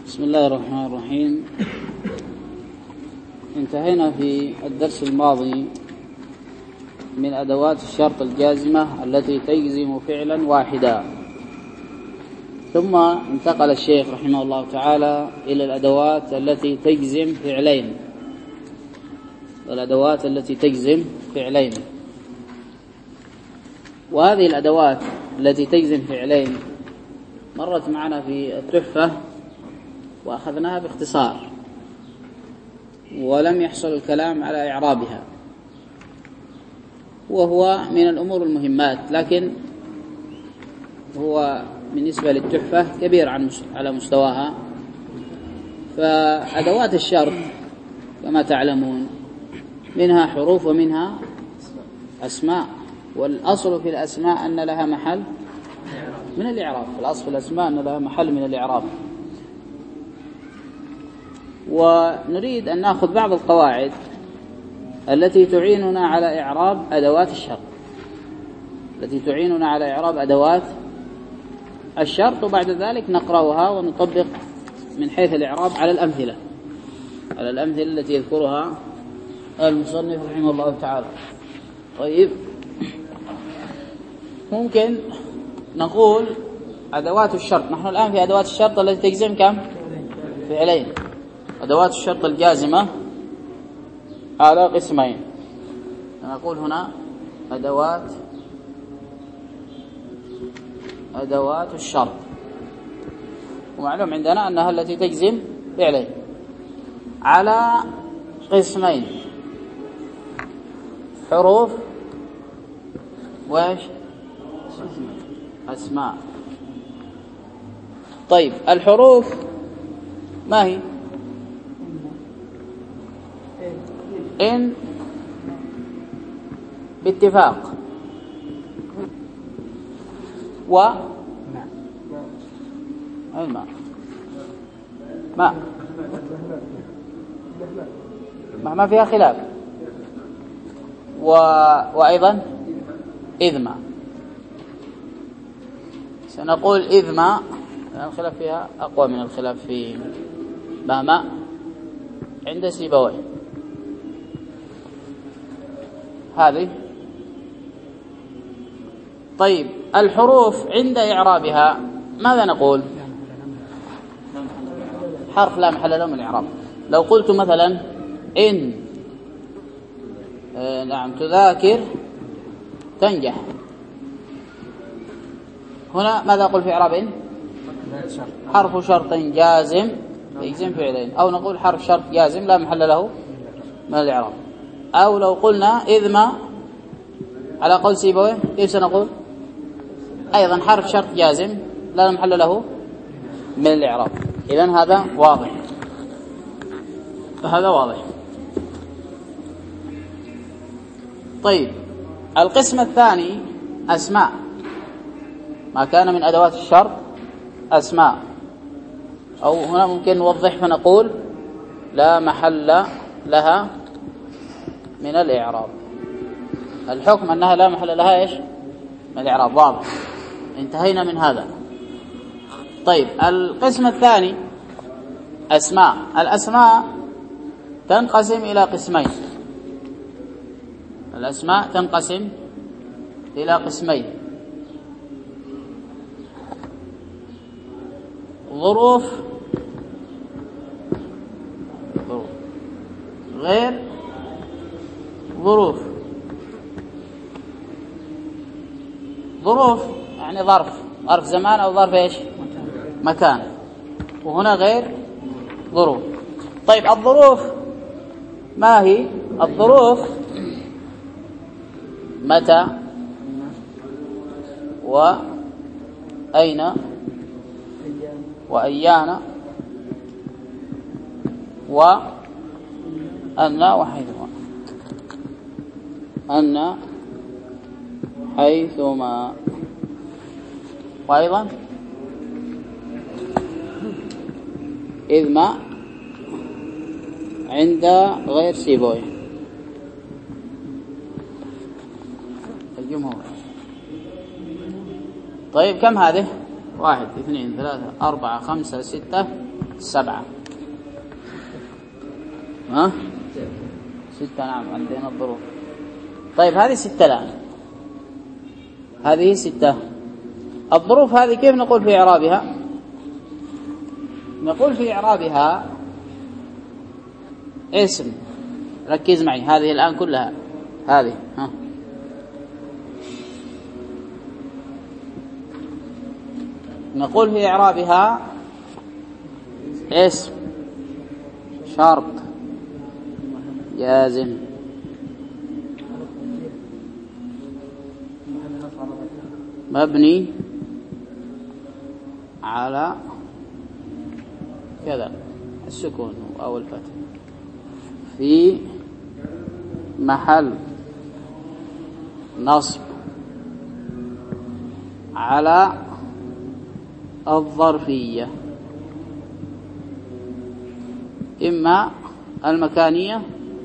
بسم الله الرحمن الرحيم. انتهينا في الدرس الماضي من أدوات الشرط الجازمة التي تجزم فعلا واحدا، ثم انتقل الشيخ رحمه الله تعالى إلى الأدوات التي تجزم فعلين، الأدوات التي تجزم فعلين. وهذه الأدوات التي تجزم فعلين مرت معنا في التحفة وأخذناها باختصار، ولم يحصل الكلام على إعرابها، وهو من الأمور المهمات، لكن هو بالنسبة للتحفة كبير على مستواها. فأدوات الشرط كما تعلمون منها حروف ومنها أسماء، والأصل في الأسماء أن لها محل من الإعراب، الأصل في الأسماء أن لها محل من الإعراب. ونريد أن نأخذ بعض القواعد التي تعيننا على إعراب أدوات الشرط، وبعد ذلك نقرأها ونطبق من حيث الإعراب على الأمثلة التي يذكرها المصنف رحمه الله تعالى. طيب، ممكن نقول أدوات الشرط. نحن الآن في أدوات الشرط التي تجزم كم؟ فعلين. أدوات الشرط الجازمة على قسمين. نقول هنا أدوات الشرط، ومعلوم عندنا أنها التي تجزم فعلين على قسمين: حروف وإيش؟ أسماء. طيب، الحروف ما هي؟ إن باتفاق، و ما فيها خلاف، وأيضا إذ ما. سنقول إذ ما الخلاف فيها أقوى من الخلاف في ما عند سيبويه. هذه. طيب، الحروف عند إعرابها ماذا نقول؟ حرف لا محل له من الإعراب. لو قلت مثلا إن تذاكر تنجح، هنا ماذا أقول في إعراب إن؟ حرف شرط جازم يجزم فعلين، أو نقول حرف شرط جازم لا محل له من الإعراب. أو لو قلنا إذ ما على قول سيبويه، كيف سنقول؟ أيضا حرف شرط جازم لا محل له من الإعراب. إذن هذا واضح. طيب، القسم الثاني أسماء، ما كان من أدوات الشرط أسماء، أو هنا ممكن نوضح فنقول لا محل لها من الإعراب. الحكم أنها لا محل لها إيش؟ من الإعراب. واضح، انتهينا من هذا. طيب، القسم الثاني أسماء. الأسماء تنقسم إلى قسمين. ظروف غير ظروف. ظروف يعني ظرف زمان أو ظرف إيش؟ مكان. وهنا غير ظروف. طيب، الظروف ما هي؟ الظروف متى وأين وأيان وأن حيثما، وأيضا إذ ما عند غير سيبويه الجمهور. طيب، كم هذه؟ 1 2 3 4 5 6 7. ها 6 نعم عندنا الظروف. طيب هذه 6 الآن، هذه 6. الظروف هذه كيف نقول في إعرابها؟ نقول في إعرابها اسم، ركز معي هذه الآن كلها، هذه ها نقول في إعرابها اسم شرط جازم مبني على كذا السكون أو الفتح في محل نصب على الظرفية، إما المكانية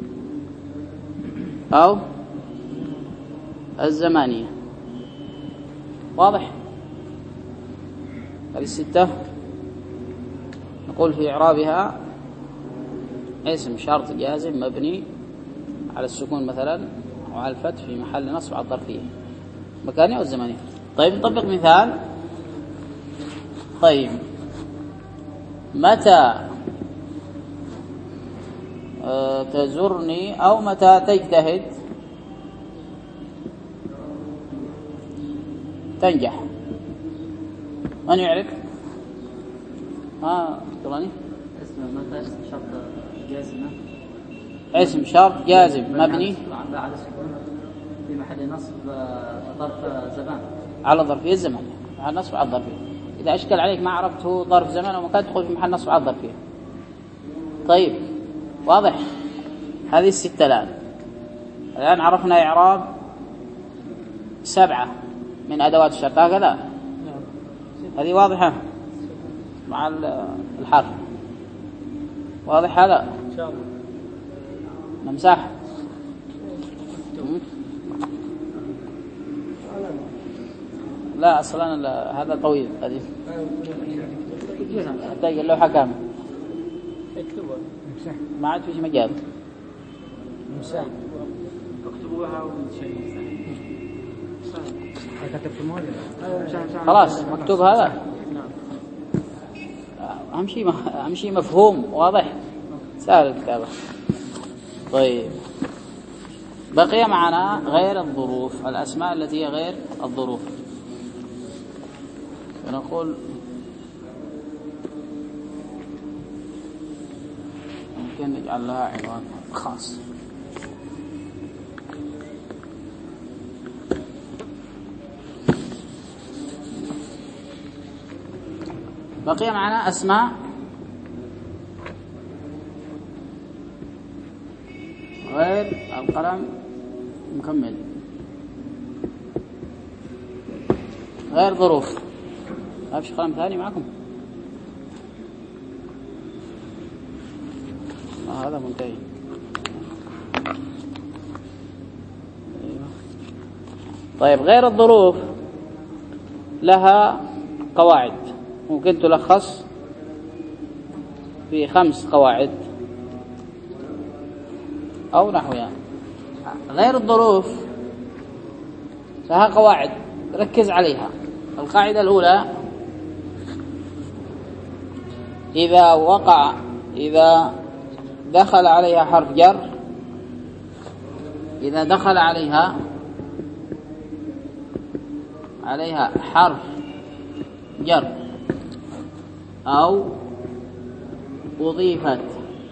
أو الزمانية. واضح؟ هذه 6 نقول في إعرابها اسم شرط جازم مبني على السكون مثلا أو على الفتح في محل نصب على الظرفية، مكانية أو الزمانية. طيب نطبق مثال. طيب متى تزرني أو متى تجتهد تنجح؟ من يعرف؟ تراني اسم متى شرط جازمة، اسم شرط جازم مبني على السكون في محل نصب ظرف زمان على الظرفية الزمانية، محل نصب على الظرفية. إذا أشكل عليك ما عرفته ظرف زمان أو مكان تدخل في محل نصب على الظرفية. طيب واضح؟ هذه 6 الآن عرفنا إعراب 7 من أدوات الشرط هكذا. هذه واضحة مع الحرف، واضح هذا؟ إن شاء الله. نمسح لا أصلا هذا طويل هذه تحتاج اللوحة كاملة ما عاد فيش مجال. خلاص مكتوب هذا، أهم شيء مفهوم واضح سهل الكتابة. طيب بقي معنا غير الظروف، الأسماء التي هي غير الظروف. فنقول ممكن نجعل لها عنوان خاص. بقي معنا أسماء غير القلم مكمل، غير ظروف. ما فيش قلم ثاني معكم؟ هذا منتهي. طيب غير الظروف لها قواعد ممكن تلخص في 5 قواعد أو نحوها. غير الظروف لها قواعد ركز عليها. القاعدة الأولى: إذا دخل عليها حرف جر، إذا دخل عليها حرف جر أو أضيفت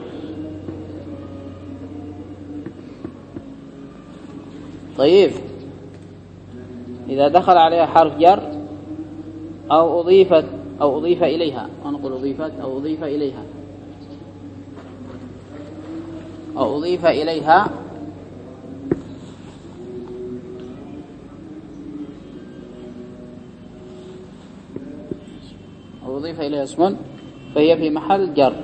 طيب إذا دخل عليها حرف جر أو أضيف إليها، ونقول أضيفت أو أضيف إليها أو أضيف إليها أو أضيف إليها اسم فهي في محل جر،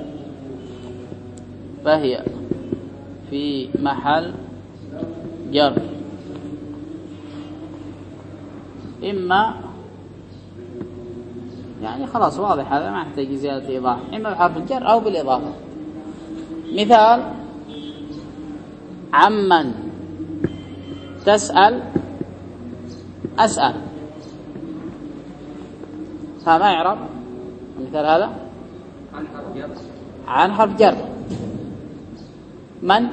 فهي في محل جر إما يعني خلاص واضح هذا ما يحتاج زيادة إيضاح، إما بحرف الجر أو بالإضافة. مثال: عمن تسأل أسأل، فما يعرب مثال هذا عن حرف جر. من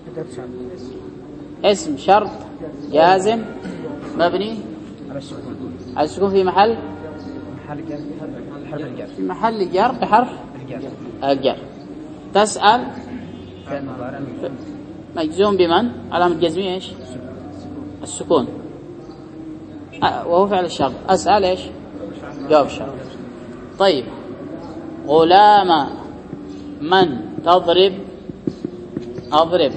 اسم شرط جازم مبني على السكون في محل جر بحرف الجر. تسأل مجزوم بمن؟ علامة جزمه ايش؟ السكون، وهو فعل الشرط. أسأل ايش؟ جواب الشرط. طيب: غلام من تضرب أضرب.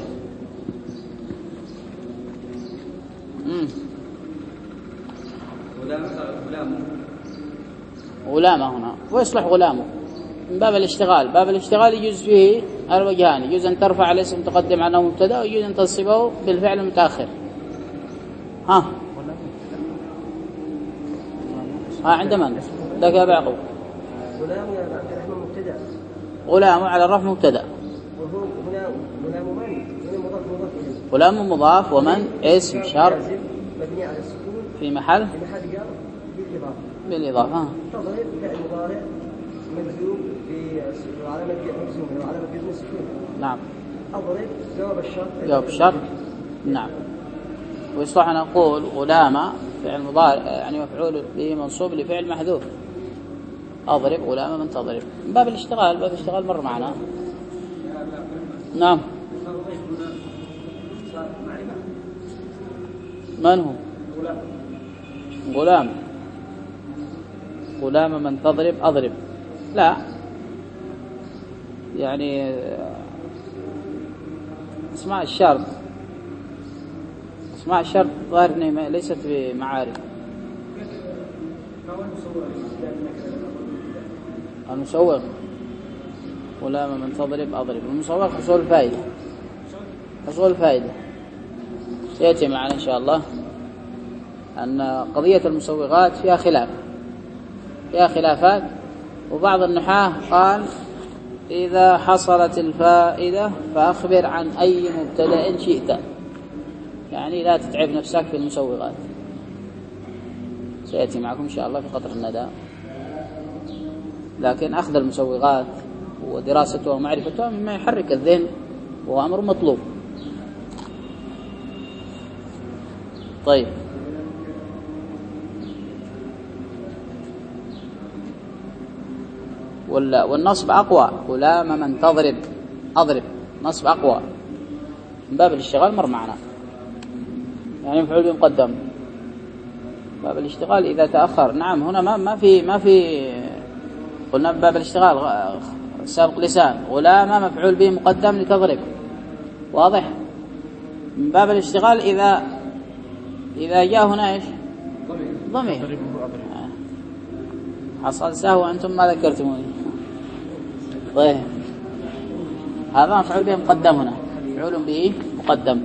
غلامة هنا ويصلح غلامه من باب الاشتغال. باب الاشتغال يجوز فيه الوجهان: يجوز أن ترفع الاسم تقدم عنه مبتدا، ويجوز أن تصبه بالفعل المتأخر. ها عند من؟ لك يا بعقوب. غلام يا عبد الرحمن مبتدا. غلام على الرفع مبتدا. غلام مضاف ومن اسم شرط مبني على السكون في محل جر بالإضافة. تضرب فعل مضارع مجزوم وعلامة جزم السكون. نعم. أضرب جواب الشرط. نعم. ويصلح أن نقول غلام فعل مضارع يعني مفعول به منصوب لفعل محذوف. أضرب غلام من تضرب من باب الاشتغال. باب الاشتغال مر معنا. نعم. من هو؟ غلام من تضرب أضرب. لا يعني اسماء الشرط ظاهر انها ليست بمعارف. المسوغ غلام من تضرب أضرب. المسوغ حصول الفائدة سيأتي معنا إن شاء الله أن قضية المسوغات فيها خلافات. وبعض النحاة قال: إذا حصلت الفائدة فأخبر عن أي مبتدأ شئت، يعني لا تتعب نفسك في المسوغات. سيأتي معكم إن شاء الله في قطر الندى. لكن أخذ المسوغات ودراستها ومعرفتها مما يحرك الذهن وهو أمر مطلوب. طيب، والنصب أقوى. غلام من تضرب أضرب، نصب أقوى من باب الاشتغال مر معنا، يعني مفعول به مقدم. باب الاشتغال إذا تأخر. نعم هنا ما في قلنا باب الاشتغال سابق لسان. غلام مفعول به مقدم لتضرب، واضح. من باب الاشتغال إذا جاء هنا ايش؟ ضمير. حصل سهو أنتم ما ذكرتموني. طيب، هذا مفعول به مقدم هنا، مفعول به مقدم.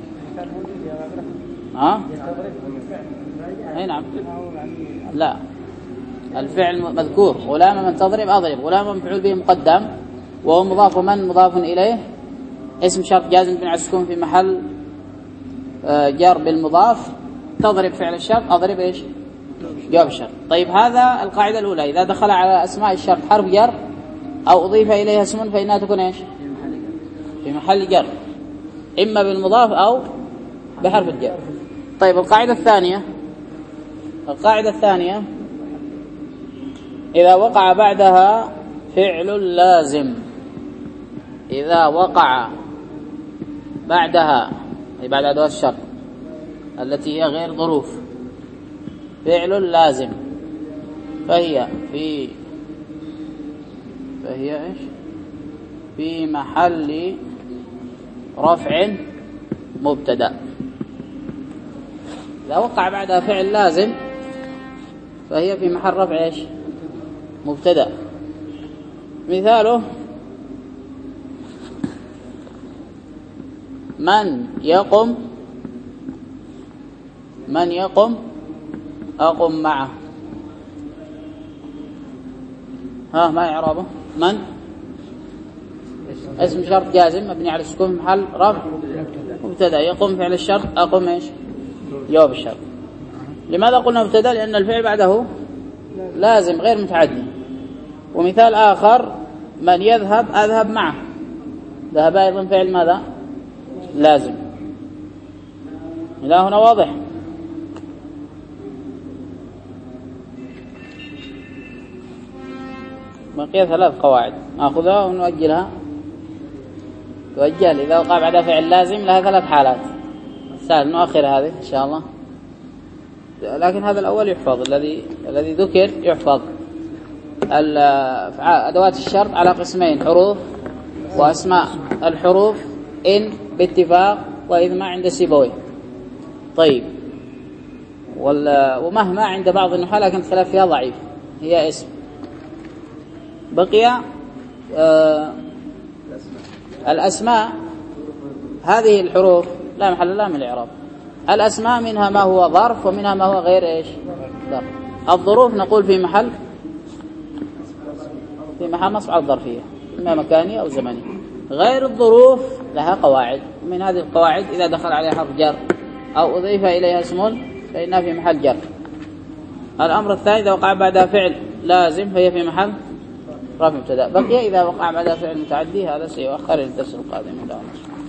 اي نعم. لا، الفعل مذكور. غلام من تضرب أضرب. غلام مفعول به مقدم وهو مضاف. من مضاف إليه اسم شرط جازم بن عسكون في محل جر بالمضاف. تضرب فعل الشرط. أضرب ايش؟ جواب الشرط. طيب، هذا القاعدة الأولى. إذا دخل على أسماء الشرط حرف جر أو أضيف إليها اسم فإنها تكون ايش؟ في محل جر، إما بالمضاف أو بحرف الجر. طيب، القاعدة الثانية إذا وقع بعدها فعل لازم. إذا وقع بعدها أي بعد أدوات الشرط التي هي غير ظروف فعل لازم، فهي ايش؟ في محل رفع مبتدا. إذا وقع بعدها فعل لازم فهي في محل رفع ايش؟ مبتدا. مثاله: من يقم أقم معه. ها ما إعرابه؟ من؟ اسم شرط جازم مبني على السكون في محل رفع مبتدا. يقوم فعل الشرط أقوم إيش؟ جواب الشرط. لماذا قلنا مبتدا؟ لأن الفعل بعده لازم غير متعدي. ومثال آخر من يذهب أذهب معه، ذهب أيضا فعل ماذا؟ لازم. إلى هنا واضح؟ بقي 3 قواعد نأخذها ونؤجلها. تؤجل إذا وقع بعد فعل لازم لها 3 حالات. سهل نؤخر هذه إن شاء الله، لكن هذا الأول يحفظ، الذي ذكر يحفظ. أدوات الشرط على قسمين: حروف وأسماء. الحروف إن باتفاق وإذ ما عند سيبويه. طيب، ومهما عند بعض النحاة لكن الخلاف فيها ضعيف، هي اسم. بقي الأسماء. هذه الحروف لا محل لها من الإعراب. الأسماء منها ما هو ظرف ومنها ما هو غير إيش؟ ظرف. الظروف نقول في محل نصب على الظرفية، إما مكانية أو زمنية. غير الظروف لها قواعد، من هذه القواعد إذا دخل عليها حرف جر أو أضيف إليها اسم فإنها في محل جر. الأمر الثاني إذا وقع بعدها فعل لازم فهي في محل رفع مبتدا. بقي إذا وقع بعدها فعل متعدي، هذا سيؤخر للدرس القادم.